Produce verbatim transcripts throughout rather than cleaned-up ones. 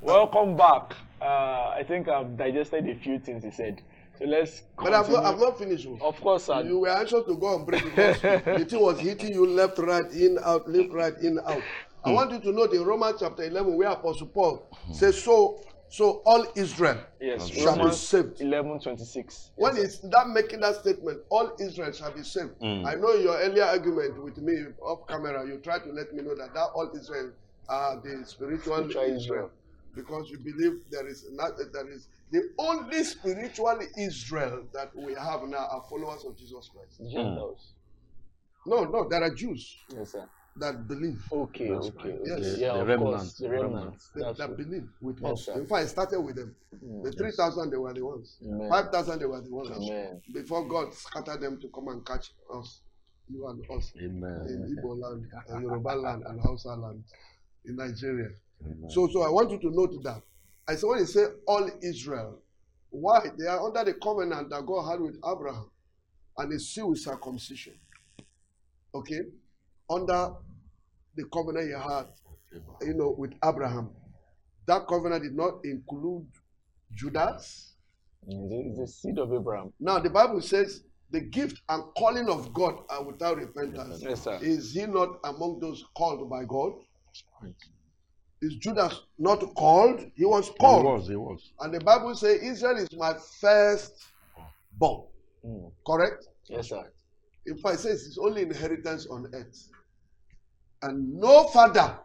Welcome back. Uh, I think I've digested a few things he said. So let's But I've continue. not, I've not finished. Of course, sir. You were anxious to go and break because the thing was hitting you left, right, in, out, left, right, in, out. I want you to note in Romans chapter eleven where Apostle Paul says, so so all Israel Yes, shall be Romans saved. eleven twenty-six. When is that making that statement, all Israel shall be saved? Mm. I know in your earlier argument with me off camera, you tried to let me know that that all Israel are the spiritual Spiritual Israel. Israel. Because you believe there is not there is the only spiritual Israel that we have now are followers of Jesus Christ. Gentiles. No, no, there are Jews Yes, sir. that believe. Okay, That's okay, right. okay. Yes. Yeah, The of remnant. course. The The remnant. remnant. That, That's that right. believe with Yes, us. sir. In fact, I started with them. Mm. The three thousand they were the ones. Amen. Five thousand they were the ones. Amen. Before God scattered them to come and catch us, you and us, Amen. in Igbo land, and Yoruba land, and Hausa land, in Nigeria. Amen. So, so I want you to note that. I said when you say all Israel, why? They are under the covenant that God had with Abraham, and it's sealed with circumcision. Okay, under the covenant he had, you know, with Abraham. That covenant did not include Judas. Mm, the- It's the seed of Abraham. Now the Bible says the gift and calling of God are without repentance. Yes, sir. Is he not among those called by God? Is Judas not called? He was He called. was, he was. And the Bible says Israel is my first born. Mm. Correct? Yes, sir. In fact, it says it's only inheritance on earth. And no father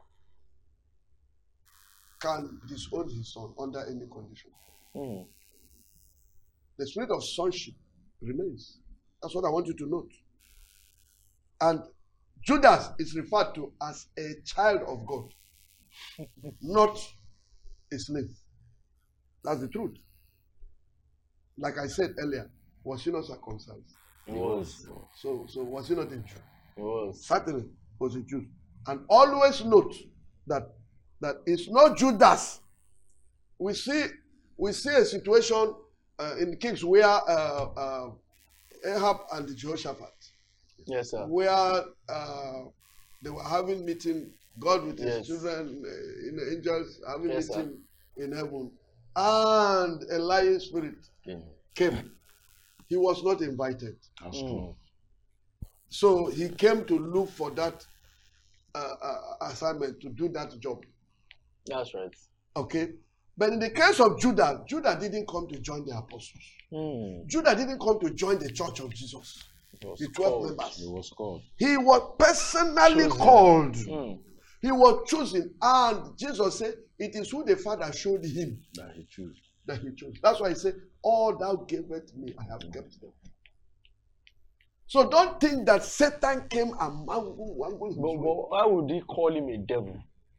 can disown his son under any condition. Mm. The spirit of sonship remains. That's what I want you to note. And Judas is referred to as a child of God, not a slave. That's the truth. Like I said earlier, was he not circumcised? It was. So, so was he not a Jew? It was. Certainly was a Jew. And always note that that it's not Judas. We see we see a situation uh, in Kings where uh, uh, Ahab and the Jehoshaphat, Yes, sir. where uh, they were having meeting, God with his Yes. children, uh, in the angels having Yes, sir. meeting in heaven, and a lying spirit King. came. He was not invited. That's Mm. true. So he came to look for that uh, uh, assignment, to do that job. That's right. Okay? But in the case of Judah, Judah didn't come to join the apostles. Mm. Judah didn't come to join the church of Jesus, It was the twelve called. members. He was called. He was personally Chosen. called. Mm. He was chosen. And Jesus said, it is who the Father showed him That he chose. that he chose. That's why he said, all thou gavest me, I have kept them. So don't think that Satan came and mangled, mangled his But, way. but why would he call him a devil?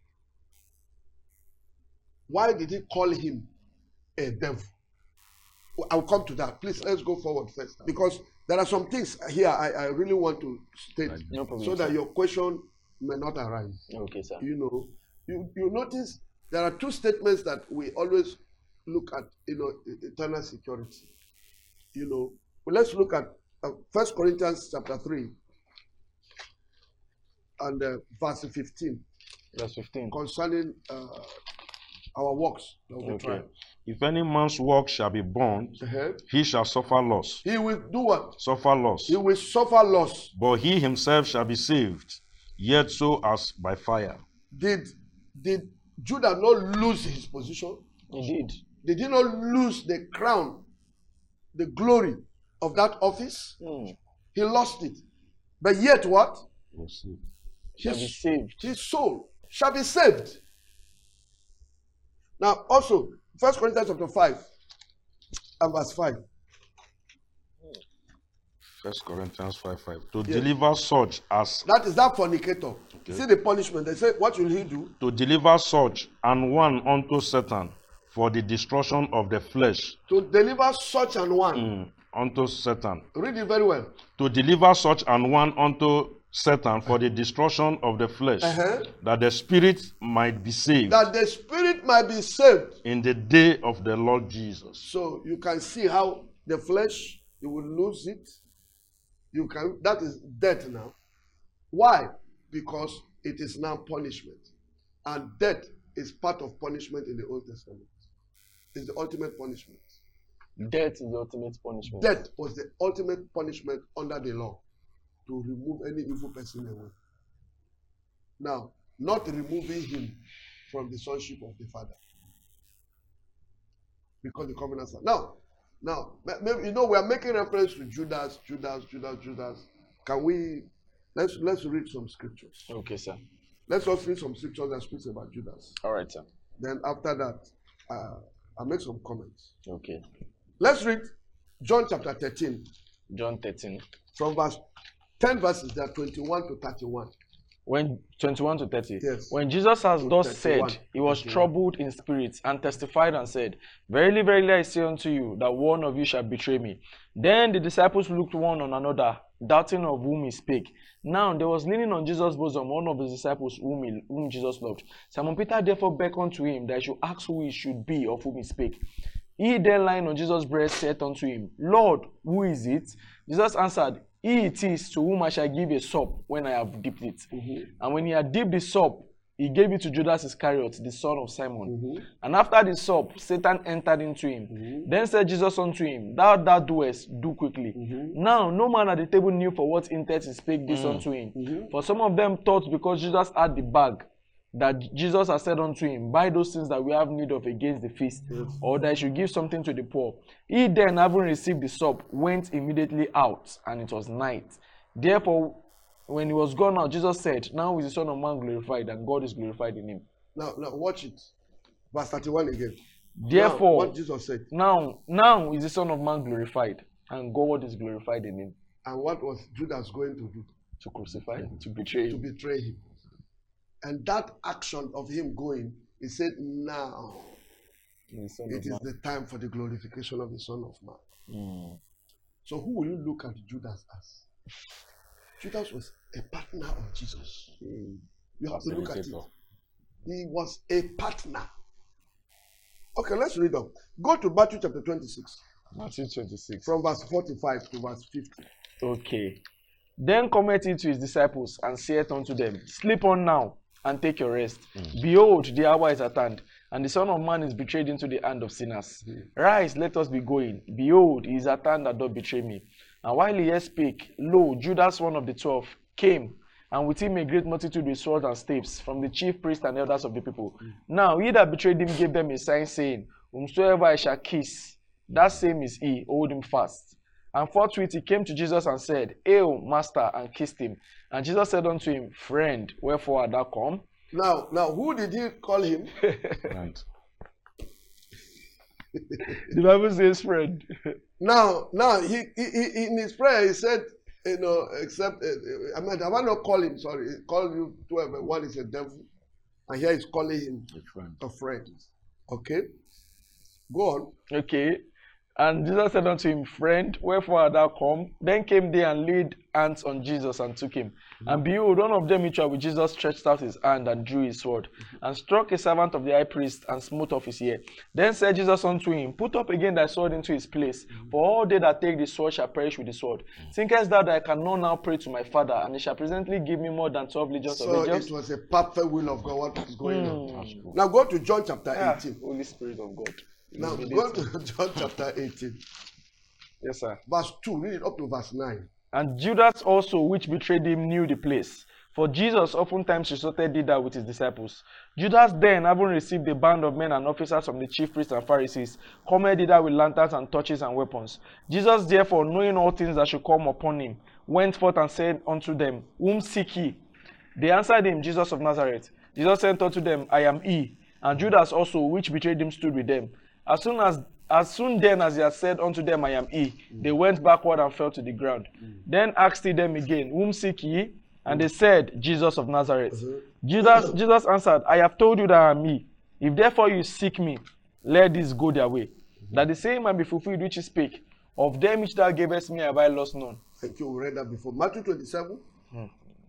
Why did he call him a devil? I'll come to that. Please, let's go forward first. Because there are some things here I, I really want to state No problem. so that sir. your question may not arise. Okay, sir. You know, you, you notice there are two statements that we always look at, you know, e- eternal security. You know, well, let's look at uh, First Corinthians chapter three and uh, verse fifteen Verse fifteen. concerning uh, our works that we Okay. try. If any man's work shall be burnt, Uh-huh. he shall suffer loss. He will do what? Suffer loss. He will suffer loss. But he himself shall be saved, yet so as by fire. Did did Judah not lose his position? Indeed. Did he not lose the crown, the glory of that office? Mm. He lost it. But yet what? He was saved. Shall be His, saved. his soul shall be saved. Now also, First Corinthians chapter five and verse five. First Corinthians five five. To Yes. deliver such as That is that fornicator. See the punishment. They say, what will he do? to deliver such and one unto Satan for the destruction of the flesh. To deliver such an one. Mm, unto Satan. Read it very well. To deliver such and one unto Satan for the destruction of the flesh, Uh-huh. that the spirit might be saved That the spirit might be saved. in the day of the Lord Jesus. So you can see how the flesh, you will lose it. You can, that is death now. Why? Because it is now punishment. And death is part of punishment in the Old Testament. It's the ultimate punishment. Death is the ultimate punishment. Death was the ultimate punishment under the law to remove any evil person away. Now, not removing him from the sonship of the Father. Because the covenant. Now, now, maybe, you know, we are making reference to Judas, Judas, Judas, Judas. Can we, let's let's read some scriptures. Okay, sir. Let's also read some scriptures that speaks about Judas. All right, sir. Then after that, uh, I'll make some comments. Okay. Let's read John chapter thirteen. John thirteen. From verse ten verses there, twenty-one to thirty-one. When twenty-one to thirty. Yes. When Jesus has To thus thirty-one. said, he was thirty-one. troubled in spirit and testified and said, Verily, verily, I say unto you, that one of you shall betray me. Then the disciples looked one on another, doubting of whom he spake. Now there was leaning on Jesus' bosom one of his disciples whom, he, whom Jesus loved. Simon Peter therefore beckoned to him that he should ask who he should be of whom he spake. He then lying on Jesus' breast said unto him, Lord, who is it? Jesus answered, He it is to whom I shall give a sop when I have dipped it. Mm-hmm. And when he had dipped the sop, he gave it to Judas Iscariot, the son of Simon. Mm-hmm. And after the sop, Satan entered into him. Mm-hmm. Then said Jesus unto him, Thou that doest, do quickly. Mm-hmm. Now no man at the table knew for what intent he spake this Mm. unto him. Mm-hmm. For some of them thought because Jesus had the bag, that Jesus had said unto him, Buy those things that we have need of against the feast, Yes. or that he should give something to the poor. He then, having received the sop, went immediately out, and it was night. Therefore, when he was gone out, Jesus said, Now is the Son of Man glorified, and God is glorified in him. Now, now watch it. Verse thirty-one again. Therefore, Now, what Jesus said. now, now is the Son of Man glorified, and God is glorified in him. And what was Judas going to do? To crucify him, to betray To him. betray him. And that action of him going, he said, now The Son it of is Man. the time for the glorification of the Son of Man. Mm. So who will you look at Judas as? Judas was a partner of Jesus. You have to look at it. Facilitator. He was a partner. Okay, let's read on. Go to Matthew chapter twenty-six, Matthew twenty-six. from verse forty-five to verse fifty. Okay. Then cometh he to his disciples, and saith unto them, Sleep on now, and take your rest. Mm. Behold, the hour is at hand, and the Son of Man is betrayed into the hand of sinners. Mm. Rise, let us be going. Behold, he is at hand that doth betray me. And while he yet spake, lo, Judas, one of the twelve, came, and with him a great multitude with swords and staves, from the chief priests and elders of the people. Mm. Now he that betrayed him gave them a sign, saying, Whomsoever I shall kiss, that same is he, hold him fast. And forthwith he came to Jesus and said, Hail, Master, and kissed him. And Jesus said unto him, Friend, wherefore art thou come? Now, now, who did he call him? Right. The Bible says, Friend. Now, now, he, he, he in his prayer he said, you know, except uh, I mean, I want not call him. Sorry, he called you twelve. One is a devil, and here he's calling him A friend. a friend. Okay, go on. Okay. And Jesus said unto him, Friend, wherefore art thou come? Then came they and laid hands on Jesus and took him. Mm-hmm. And behold, one of them which were with Jesus stretched out his hand and drew his sword, mm-hmm. and struck a servant of the high priest and smote off his ear. Then said Jesus unto him, Put up again thy sword into his place, mm-hmm. for all they that take the sword shall perish with the sword. Mm-hmm. Thinkest thou that I cannot now pray to my Father, and he shall presently give me more than twelve legions So of angels? it was a perfect will of God what was going Mm. on. That's cool. Now go to John chapter Ah, eighteen. Holy Spirit of God. Now Illuminate go me. to John chapter eighteen, Yes, sir. verse two. Read it up to verse nine. And Judas also, which betrayed him, knew the place. For Jesus oftentimes resorted thither with his disciples. Judas then, having received a band of men and officers from the chief priests and Pharisees, cometh thither with lanterns and torches and weapons. Jesus therefore, knowing all things that should come upon him, went forth and said unto them, Whom seek ye? They answered him, Jesus of Nazareth. Jesus said unto them, I am he. And Judas also, which betrayed him, stood with them. As soon as As soon then as he had said unto them, I am he, mm. they went backward and fell to the ground. Mm. Then asked he them again, Whom seek ye? And they said, Jesus of Nazareth. Uh-huh. Jesus, Jesus answered, I have told you that I am he. If therefore you seek me, let this go their way. Mm-hmm. That the same might be fulfilled which he spake. Of them which thou gavest me have I lost none. Thank you. We read that before. Matthew twenty-seven. Hmm.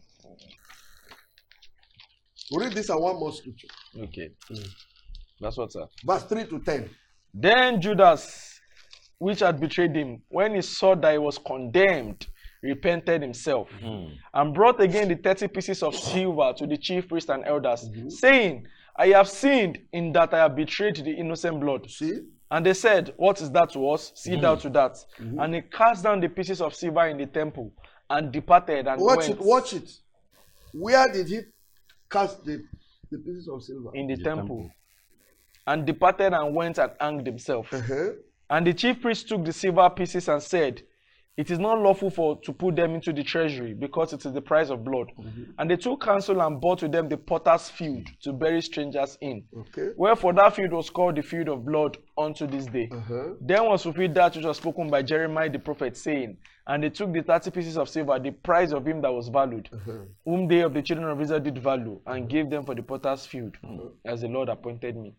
We read this and one more scripture. Okay. Mm. That's what's up. Verse three to ten. Then Judas, which had betrayed him, when he saw that he was condemned, repented himself, mm. and brought again the thirty pieces of silver to the chief priests and elders, mm-hmm. saying, I have sinned in that I have betrayed the innocent blood. See? And they said, what is that to us? See thou to that. Mm-hmm. And he cast down the pieces of silver in the temple and departed and Watch went it, watch it. Where did he cast the, the pieces of silver? in the, The temple. temple. And departed and went and hanged himself. Uh-huh. And the chief priest took the silver pieces and said, it is not lawful for to put them into the treasury, because it is the price of blood. Mm-hmm. And they took counsel and bought with them the potter's field to bury strangers in. Okay. Wherefore that field was called the field of blood unto this day. Uh-huh. Then was fulfilled that which was spoken by Jeremiah the prophet, saying, and they took the thirty pieces of silver, the price of him that was valued, Uh-huh. whom they of the children of Israel did value, and gave them for the potter's field, as the Lord appointed me.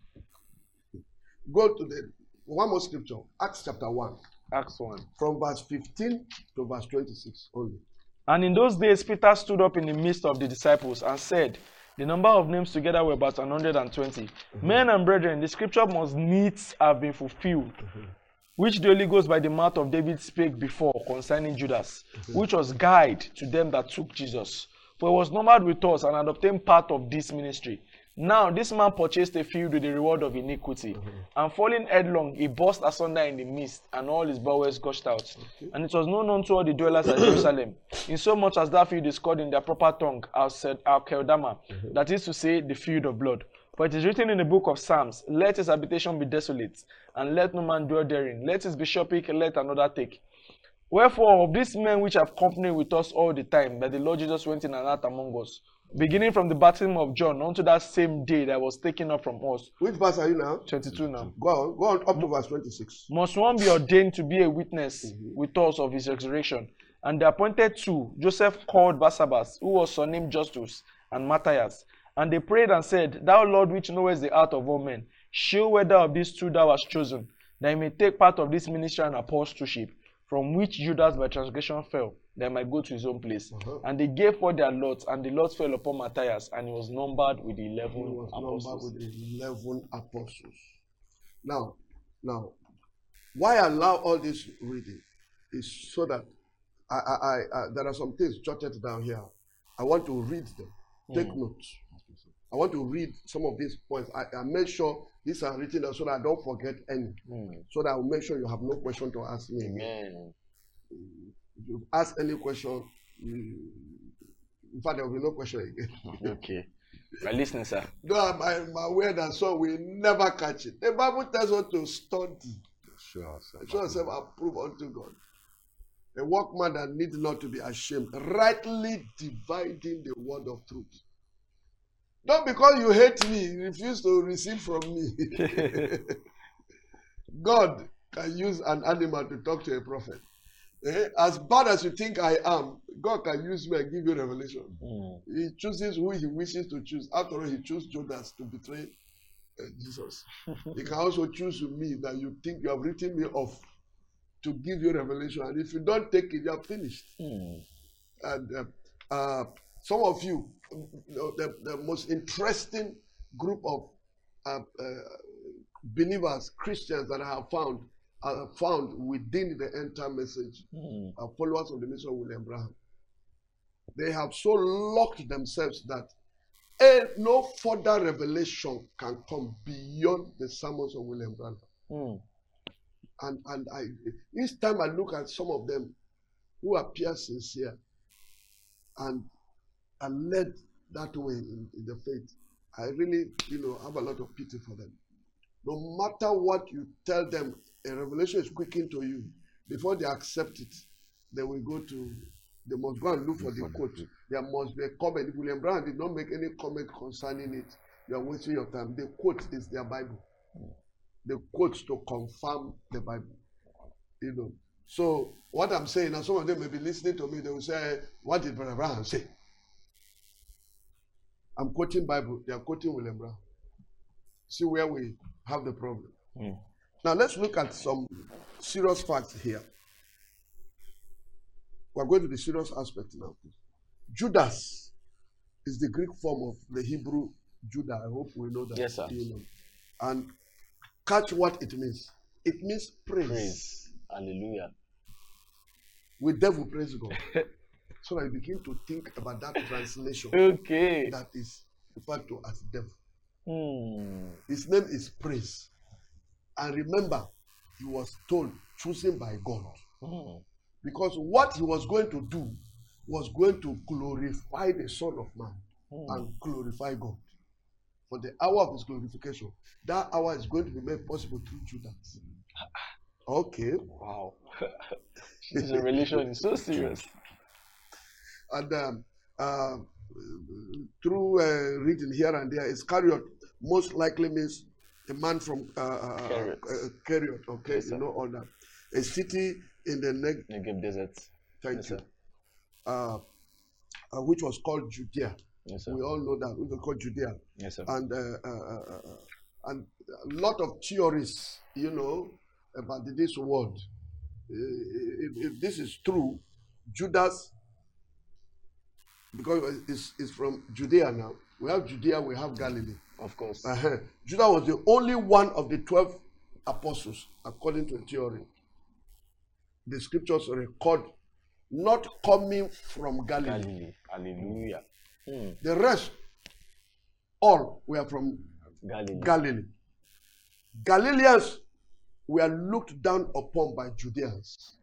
Go to the one more scripture, Acts chapter one, Acts one. from verse fifteen to verse twenty-six only. And in those days Peter stood up in the midst of the disciples and said, the number of names together were about one hundred twenty. Mm-hmm. Men and brethren, the scripture must needs have been fulfilled, mm-hmm. which the Holy Ghost by the mouth of David spake before concerning Judas, mm-hmm. which was guide to them that took Jesus. For he was numbered with us and had obtained part of this ministry. Now this man purchased a field with the reward of iniquity, mm-hmm. and falling headlong, he burst asunder in the midst, and all his bowels gushed out. Okay. And it was known unto all the dwellers at Jerusalem, insomuch as that field is called in their proper tongue, Al-Keldama, mm-hmm. that is to say, the field of blood. For it is written in the book of Psalms, let his habitation be desolate, and let no man dwell therein. Let his bishopric let another take. Wherefore, of these men which have company with us all the time, that the Lord Jesus went in and out among us, beginning from the baptism of John unto that same day that was taken up from us. Which verse are you now? twenty-two now. Go on, go on up to verse twenty-six. Must one be ordained to be a witness mm-hmm. with us of his resurrection? And they appointed two, Joseph called Barsabbas, who was surnamed Justus, and Matthias. And they prayed and said, Thou Lord, which knowest the heart of all men, shew whether of these two thou hast chosen, that he may take part of this ministry and apostleship, from which Judas by transgression fell, that he might go to his own place. Uh-huh. And they gave forth their lots, and the lots fell upon Matthias, and he was numbered with the eleven he was apostles. Numbered with the eleven apostles. Now, now, why I allow all this reading is so that I, I, I, I there are some things jotted down here. I want to read them. Take mm. notes. I want to read some of these points. I, I make sure these are written down so that I don't forget any. Mm. So that I will make sure you have no question to ask me. Amen. If you ask any question, you, in fact, there will be no question again. Okay. My listening, sir. No, I'm, I'm aware that so we never catch it. The Bible tells us to study. Sure, sir. Show yourself approved unto God. A workman that need not to be ashamed, rightly dividing the word of truth. Not because you hate me, you refuse to receive from me. God can use an animal to talk to a prophet. Eh? As bad as you think I am, God can use me and give you revelation. Mm. He chooses who he wishes to choose. After all, he chose Judas to betray uh, Jesus. He can also choose me that you think you have written me off to give you revelation. And if you don't take it, you are finished. Mm. And uh, uh, some of you, the, the most interesting group of uh, uh, believers, Christians that I have found, are found within the end time message, mm. are followers of the mission of William Branham. They have so locked themselves that a, no further revelation can come beyond the sermons of William Branham. Mm. And and I each time I look at some of them who appear sincere and are led that way in, in the faith, I really, you know, have a lot of pity for them. No matter what you tell them, a revelation is quickened to you. Before they accept it, they will go to, they must go and look for the quote. There must be a comment. If William Branham did not make any comment concerning it, you are wasting your time. The quote is their Bible. The quotes to confirm the Bible. You know. So what I'm saying, now some of them may be listening to me, they will say, what did Brother Branham say? I'm quoting Bible, they are quoting William Branham. See where we have the problem. Mm. Now let's look at some serious facts here. We're going to the serious aspect now. Judas is the Greek form of the Hebrew Judah. I hope we know that. Yes, sir. You know. And catch what it means. It means praise. Praise. Hallelujah. We devil praise God. So I begin to think about that translation. Okay. That is referred to as devil. Hmm. His name is Praise. And remember, he was told, chosen by God. Hmm. Because what he was going to do was going to glorify the Son of Man Hmm. and glorify God. For the hour of his glorification, that hour is going to be made possible through Judas. Okay. Wow. This revelation is so serious. And um, uh, through uh, reading here and there, Iscariot most likely means a man from uh, uh, Keriot. uh, Keriot, okay, Yes, you sir. know all that. A city in the Neg- Negev Desert. thank Yes, you, sir. uh, uh, which was called Judea. Yes, sir. We all know that, which was called Judea. Yes, sir. And uh, uh, uh, uh, and a lot of theories, you know, about this word. Uh, If, if this is true, Judas, because it's, it's from Judea now. We have Judea, we have Galilee. Of course. Uh-huh. Judas was the only one of the twelve apostles, according to a theory. The scriptures record not coming from Galilee. Galilee. Hallelujah. Hmm. The rest, all were from Galilee. Galilee. Galileans were looked down upon by Judeans.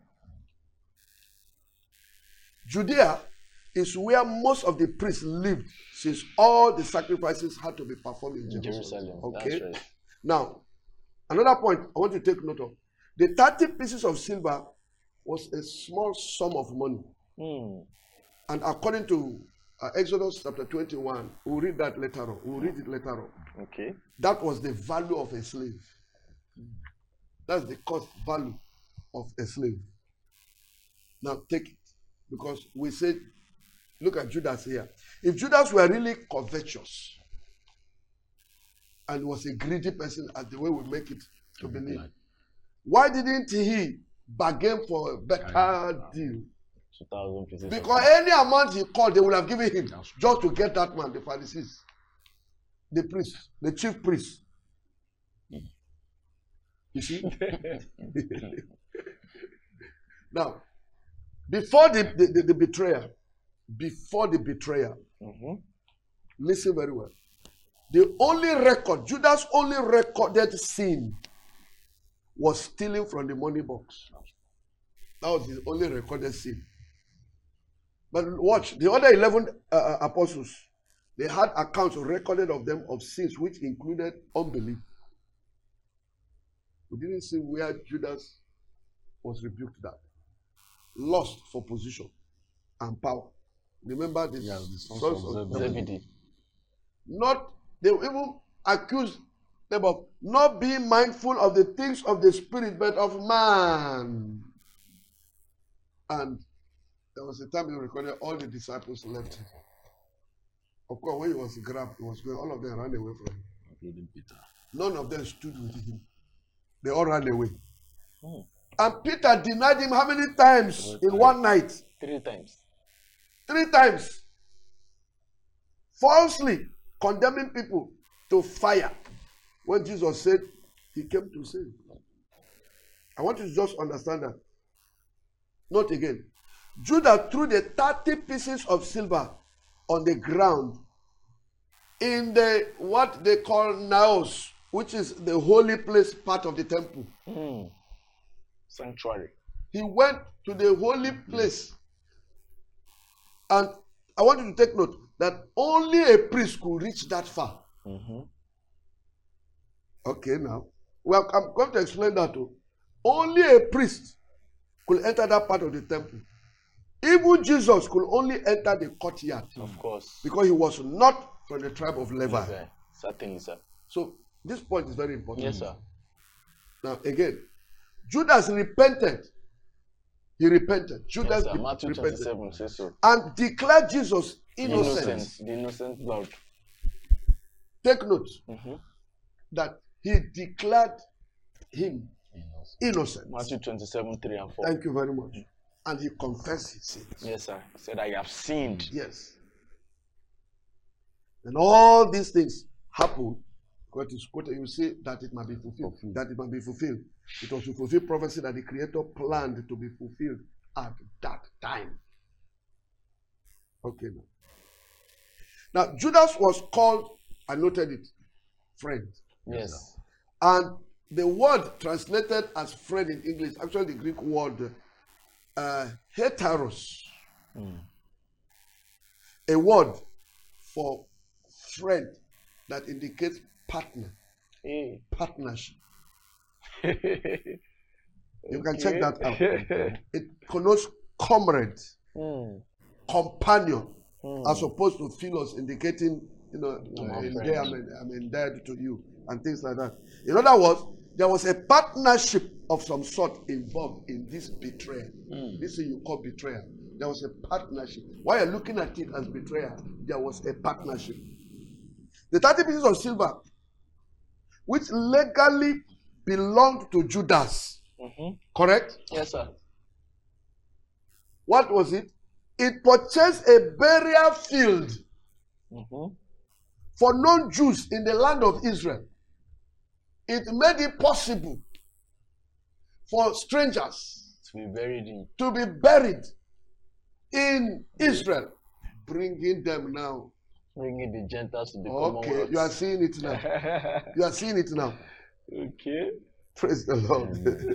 Judea is where most of the priests lived, since all the sacrifices had to be performed in In Jerusalem. Jerusalem. Okay. That's right. Now, another point I want to take note of: the thirty pieces of silver was a small sum of money, Hmm. and according to uh, Exodus chapter twenty-one, we'll read that later on. We'll read it later on. Okay. That was the value of a slave. That's the cost value of a slave. Now take it, because we said, look at Judas here. If Judas were really covetous and was a greedy person, as the way we make it to believe, why didn't he bargain for a better deal? Two thousand pieces. of- Because any amount he called, they would have given him just to get that man, the Pharisees, the priests, the chief priests. You see? Now, before the, the, the, the betrayal, before the betrayal, Mhm. listen very well. The only record, Judas' only recorded sin was stealing from the money box. That was his only recorded sin. But watch, the other eleven uh, uh, apostles, they had accounts recorded of them of sins which included unbelief. We didn't see where Judas was rebuked that. Lust for position and power. Remember the Yeah, the sons sons of of Zebedee. Zebedee. Not, they even accused them of not being mindful of the things of the spirit, but of man. And there was a time he recorded all the disciples left him. Of course, when he was grabbed, he was going, all of them ran away from him. Including Peter. None of them stood with him. They all ran away. Hmm. And Peter denied him how many times in one night? Three times. Three times. Falsely condemning people to fire. When Jesus said he came to save. I want you to just understand that. Not again. Judas threw the thirty pieces of silver on the ground in the what they call naos, which is the holy place part of the temple. Hmm. Sanctuary. He went to the holy place. And I want you to take note that only a priest could reach that far. Mm-hmm. Okay, now. Well, I'm going to explain that too. Only a priest could enter that part of the temple. Even Jesus could only enter the courtyard Of course. because he was not from the tribe of Levi. Levi. Certainly, sir. So this point is very important. Yes, sir. Now again, Judas repented. He repented. Yes, Judas sir. de- Matthew repented twenty-seven says so. and declared Jesus innocent. Innocent. The innocent blood. Take note Mm-hmm. that he declared him innocent. Matthew twenty-seven, three and four. Thank you very much. And he confessed his sins. Yes, sir. He said, I have sinned. Yes. And all these things happen because it's quoted, you see that it might be fulfilled. Fulfilled. That it might be fulfilled. It was to fulfill prophecy that the Creator planned to be fulfilled at that time. Okay, now. Now, Judas was called, I noted it, friend. Yes. And the word translated as friend in English, actually the Greek word uh, heteros, Mm. a word for friend that indicates partner, Hey. partnership. You You can check that out. out. It connotes comrade, mm. companion, Mm. as opposed to philos, indicating, you know, I'm uh, a in friend. there, I'm, I'm indebted to you, and things like that. In other words, there was a partnership of some sort involved in this betrayal. Mm. This thing you call betrayal. There was a partnership. While you're looking at it as betrayal, there was a partnership. The thirty pieces of silver, which legally belonged to Judas, Mm-hmm. correct? Yes, sir. What was it? It purchased a burial field Mm-hmm. for non-Jews in the land of Israel. It made it possible for strangers To be buried in. to be buried in Israel, bringing them now. Bringing the Gentiles to the Okay, Commonwealth. you are seeing it now. You are seeing it now. Okay. Praise the Lord.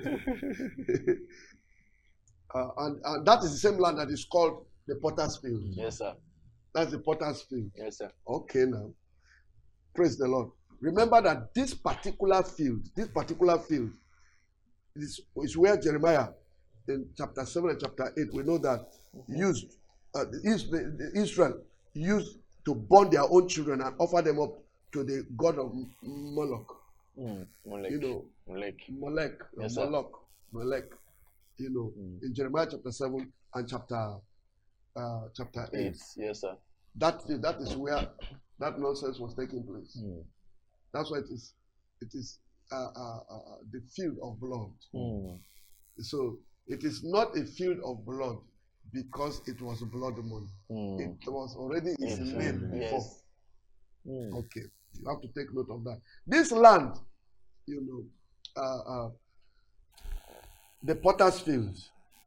uh, and, and that is the same land that is called the Potter's Field. Yes, sir. That's the Potter's Field. Yes, sir. Okay, now. Praise the Lord. Remember that this particular field, this particular field, is, is where Jeremiah in chapter seven and chapter eight, we know that used uh, the, Is- the, the Israel used to burn their own children and offer them up to the god of M- Moloch. Mm. Molech. You know, Molech. Molech, Yes, sir. Moloch, Molech. You know, Mm. in Jeremiah chapter seven and chapter uh, chapter eight. Eight. Yes, sir. That is that is where that nonsense was taking place. Mm. That's why it is. It is uh, uh, uh, the field of blood. Mm. So it is not a field of blood because it was blood money. Mm. It was already its Yes, name before. yes. Mm. Okay, you have to take note of that. This land, you know, uh, uh, the Potter's Field.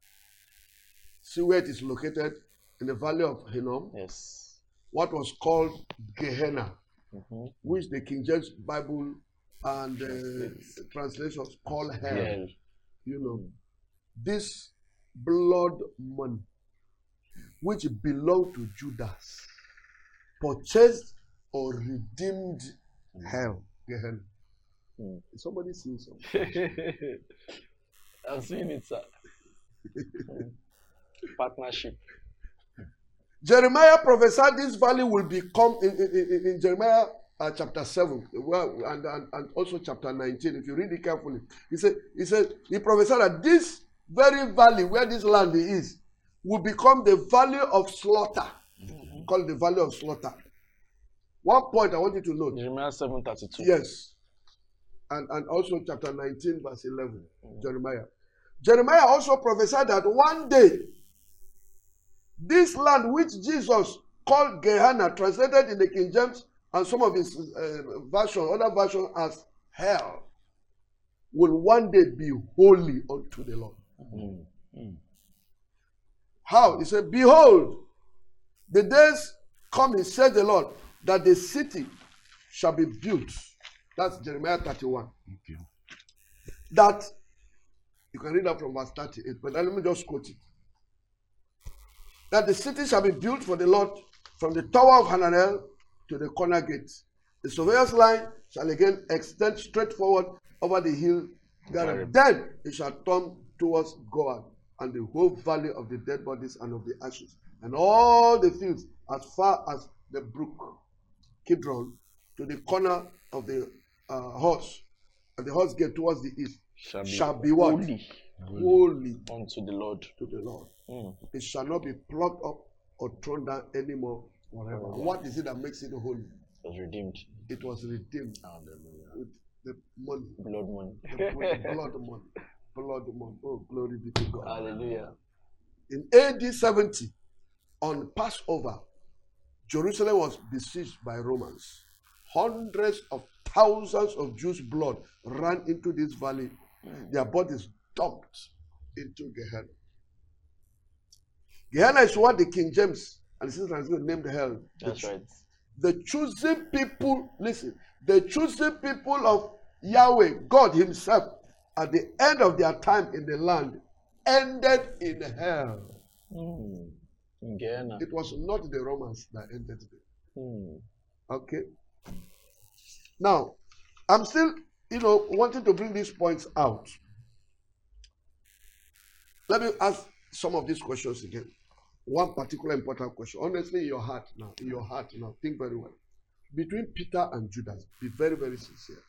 See where it is located in the valley of Hinnom. Yes. What was called Gehenna, Mm-hmm. which the King James Bible and uh, translations call hell. Hell. You know, this blood money, which belonged to Judas, purchased or redeemed hell. Gehenna. Mm. Is somebody seeing something? I'm seeing it, sir. Mm. Partnership. Jeremiah prophesied this valley will become in, in, in, in Jeremiah uh, chapter seven, well, and, and, and also chapter nineteen. If you read it carefully, he said, he said, he prophesied that this very valley where this land is will become the valley of slaughter, mm-hmm. called the valley of slaughter. One point I want you to note. Jeremiah seven thirty-two. Yes. And, and also chapter nineteen, verse eleven, mm-hmm. Jeremiah. Jeremiah also prophesied that one day, this land which Jesus called Gehenna, translated in the King James and some of his uh, versions, other versions as hell, will one day be holy unto the Lord. Mm-hmm. Mm. How? He said, behold, the days coming, said the Lord, that the city shall be built. That's Jeremiah thirty-one. Okay. That, you can read that from verse thirty-eight, but let me just quote it. That the city shall be built for the Lord from the tower of Hananel to the corner gate. The surveyor's line shall again extend straight forward over the hill. Gareb. Then it shall turn towards Goad and the whole valley of the dead bodies and of the ashes, and all the fields as far as the brook Kidron to the corner of the uh, horse, and the horse gate towards the east Shall be, shall be what? holy Holy unto the Lord. to the Lord. Mm. It shall not be plucked up or thrown down anymore forever. Forever. What is it that makes it holy? It was redeemed. It was redeemed Hallelujah. with the money, Blood money. the blood, blood money, blood money. Oh, glory be to God. Hallelujah. In A D seventy, on Passover, Jerusalem was besieged by Romans. Hundreds of thousands of Jews' blood ran into this valley. Mm. Their bodies dumped into Gehenna. Gehenna is what the King James and the Sister named hell. That's the, right. The chosen people, listen, the chosen people of Yahweh, God himself, at the end of their time in the land, ended in hell. Mm. Gehenna. It was not the Romans that ended there. Mm. Okay. Now, I'm still, you know, wanting to bring these points out. Let me ask some of these questions again. One particular important question. Honestly, in your heart now, in your heart now, think very well. Between Peter and Judas, be very, very sincere.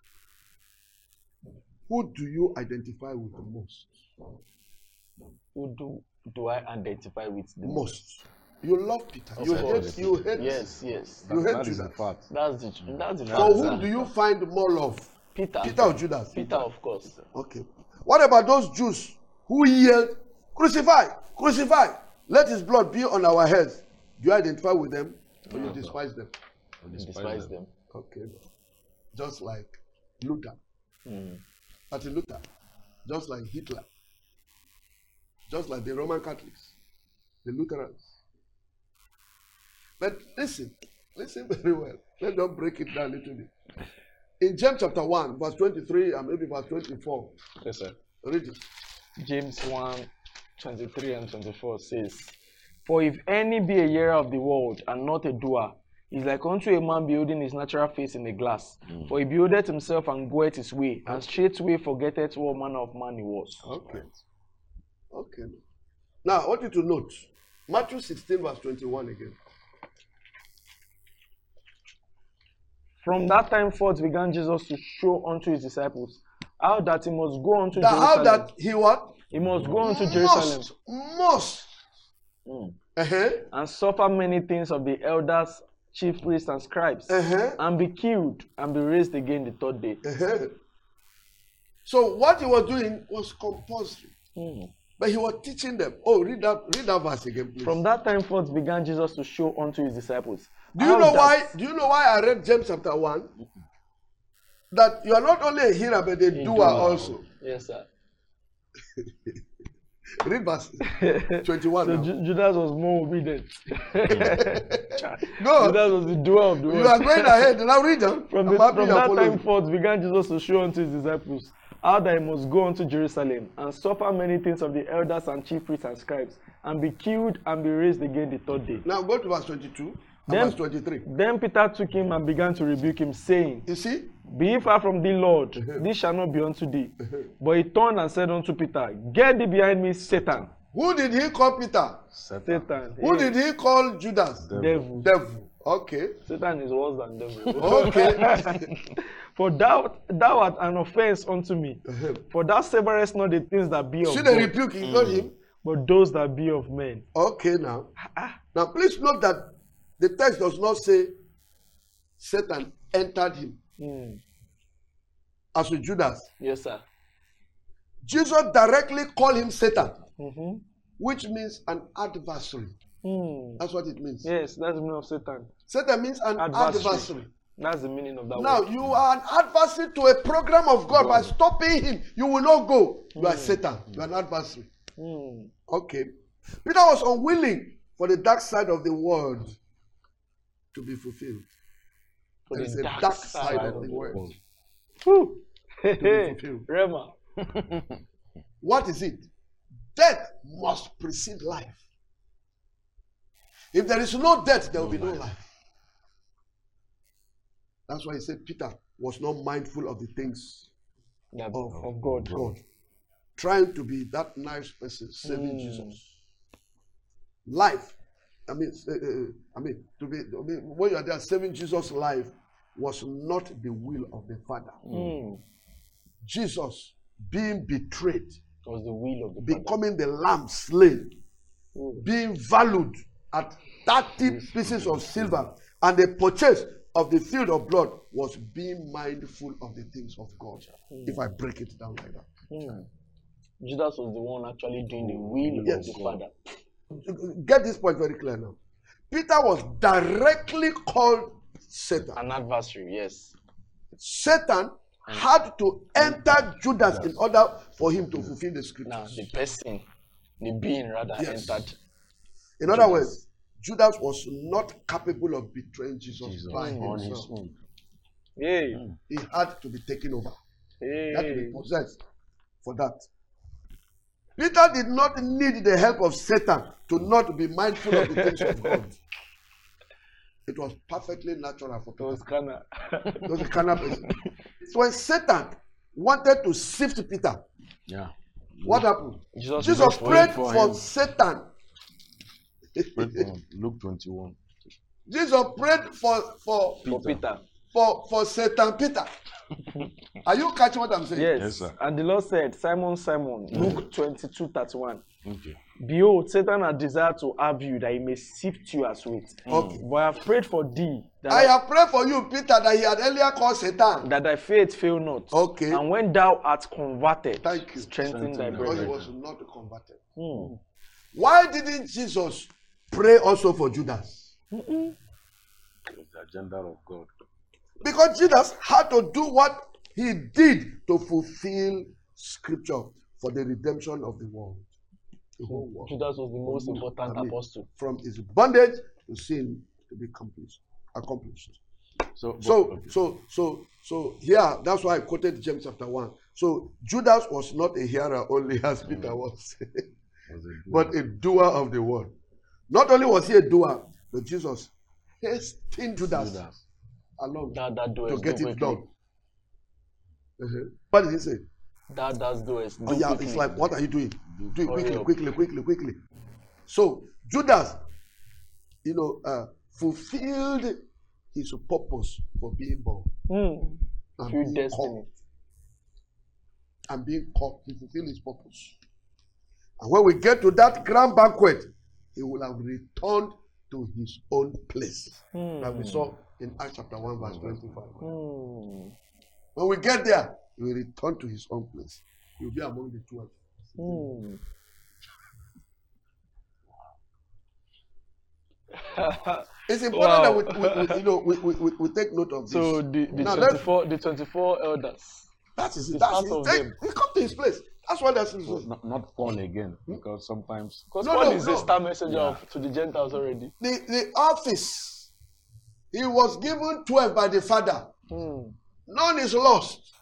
Who do you identify with the most? Who do do I identify with the Most. You love Peter. Of You course. hate. You hate. Yes, yes. You hate That is the Judas. fact. That's the that's the So fact, who sir. do you find more love? Peter. Peter or Judas? Peter, of course. Okay. What about those Jews who yelled, "Crucify! Crucify! Let his blood be on our heads"? Do you identify with them or you despise them? Despise them. Okay. Just like Luther. Mm. Martin Luther. Just like Hitler. Just like the Roman Catholics. The Lutherans. But listen. Listen very well. Let's just break it down a little bit. In James chapter one, verse twenty-three and maybe verse twenty-four. Yes, sir. Read it. James one, twenty-three and twenty-four says, "For if any be a hearer of the word and not a doer, he is like unto a man beholding his natural face in a glass. Mm. For he beholdeth himself and goeth his way, and straightway forgetteth what manner of man he was." Okay. Okay. Now, I want you to note Matthew sixteen, verse twenty-one again. From that time forth began Jesus to show unto his disciples how that he must go unto That Jerusalem. how that he what? He must go unto Jerusalem. Must. Must. Mm. Uh-huh. And suffer many things of the elders, chief priests, and scribes, Uh-huh. and be killed, and be raised again the third day. Uh-huh. So what he was doing was compulsory. Mm. But he was teaching them. Oh, read that, read that verse again, please. From that time forth began Jesus to show unto his disciples. Do you how know that- why? Do you know why I read James chapter one? That you are not only a hearer but a doer doer. also. Yes, sir. Read verse twenty-one. So now. Ju- Judas was more obedient. Go. Judas was the doer of the word. You are going ahead. Now read them. From, I'm the, happy from you are that following. time forth began Jesus to show unto his disciples how that he must go unto Jerusalem and suffer many things of the elders and chief priests and scribes, and be killed and be raised again the third day. Now go to verse twenty-two and Then- verse twenty-three. Then Peter took him and began to rebuke him, saying, You see? Be ye far from thee, Lord, this shall not be unto thee. But he turned and said unto Peter, Get thee behind me, Satan. Who did he call Peter? Satan. Who Hey, did he call Judas? Devil. Devil. Okay. Satan is worse than devil. Okay. For thou, thou art an offense unto me. For thou severest not the things that be of See the God, rebuke he got him? but those that be of men. Okay now. Now please note that the text does not say Satan entered him Mm. as with Judas. Yes, sir. Jesus directly called him Satan, Mm-hmm. which means an adversary. Mm. That's what it means. Yes, that's the meaning of Satan. Satan means an Adversary. adversary. That's the meaning of that Now word. you are an adversary to a program of God. By stopping him, you will not go. You are Satan. You are an adversary. Mm. Okay. Peter was unwilling for the dark side of the world to be fulfilled. For There the is a dark dark side side of of the the world. Whew. Hey, be hey, fulfilled. Rema. What is it? Death must precede life. If there is no death, there will be no life. That's why he said Peter was not mindful of the things Yeah, of, of God. God. Trying to be that nice person, saving Mm. Jesus. Life. I mean, uh, uh, I mean, to be I mean, when you are there, saving Jesus' life was not the will of the Father. Mm. Jesus being betrayed, Was the will of the Father. becoming the lamb slain, Mm. being valued at thirty pieces of silver, and the purchase of the field of blood was being mindful of the things of God. Mm. If I break it down like that. Mm. Judas was the one actually doing the will Yes. of the Father. Get this point very clear now. Peter was directly called Satan. An adversary, yes. Satan had to enter Judas in order for him to fulfill the scriptures. Now, the person, the being rather, Yes. entered. In other Judas. words, Judas was not capable of betraying Jesus, Jesus by on his himself. own. Hey. He had to be taken over. He had to be Hey. possessed for that. Peter did not need the help of Satan to not be mindful of the things of God. It was perfectly natural for It Peter. was kinda. It was a kind of person. So when Satan wanted to sift Peter, Yeah. what happened? Jesus, Jesus prayed prayed for for him. Satan. Pray for him. Luke twenty-one. Jesus prayed for for for Peter. for for Satan Peter. Are you catching what I'm saying? Yes. Yes, sir. And the Lord said, Simon, Simon, Luke twenty-two thirty-one. Okay. Behold, Satan has desired to have you that he may sift you as wheat. Okay. But I have prayed for thee that, I thy- have prayed for you, Peter, that he had earlier called Satan. that thy faith fail not. Okay. And when thou art converted, Thank you. strengthen thy Strengthen thy Because he brethren. was not converted. Hmm. Why didn't Jesus pray also for Judas? It's the agenda of God. Because Judas had to do what he did to fulfill scripture for the redemption of the world. The whole world. Judas was the most important I mean, apostle. From his bondage to sin to be accomplished. accomplished. So, but- So, okay. so, so, so here, that's why I quoted James chapter one. So Judas was not a hearer only as Peter was, Was it good? but a doer of the word. Not only was he a doer, but Jesus hastened Judas Judas. along That that to doest get do it quickly. done. Uh-huh. What did he say? That does doest do Oh yeah, quickly. it's like, what are you doing? Do it Hurry quickly, up. quickly, quickly, quickly. So Judas, you know, uh, fulfilled his purpose for being born Hmm. and Through being destiny. called. And being called, he fulfilled his purpose. And when we get to that grand banquet, he will have returned to his own place. Hmm. That we saw in Acts chapter one, verse twenty-five. Hmm. When we get there, he will return to his own place. He will be among the twelve. Hmm. It's important Wow. that we, we, we, you know, we, we, we, we take note of this. So the, the Now, let's- twenty-four the twenty-four elders. that is it. the That's start it. of Take, them. he come to his place. That's what that's So not, not Paul again, because sometimes Because No, Paul no, is no. a star messenger Yeah. of, to the Gentiles already. the, the office. He was given twelve by the Father. Hmm. None is lost.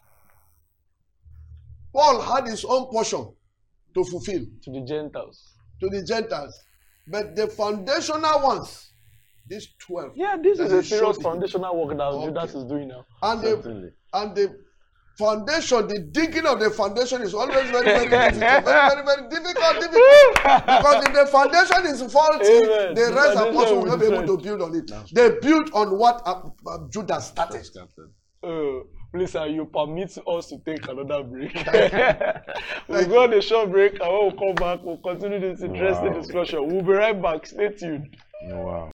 Paul had his own portion to fulfill To the Gentiles. to the Gentiles. But the foundational ones, these twelve. Yeah, this that is he a serious showed him. foundational work that Okay. Judas is doing now. And the, certainly. and the foundation, the digging of the foundation is always very, very difficult. Very, very, very difficult, difficult. Because if the foundation is faulty, Amen. the The rest foundation apostles will will not be able be to build on it. They built on what uh, uh, Judas started. Started. Uh, please, sir, you permit us to take another break. We'll go on a short break and when we come back, we'll continue this interesting Wow. discussion. We'll be right back. Stay tuned. Wow.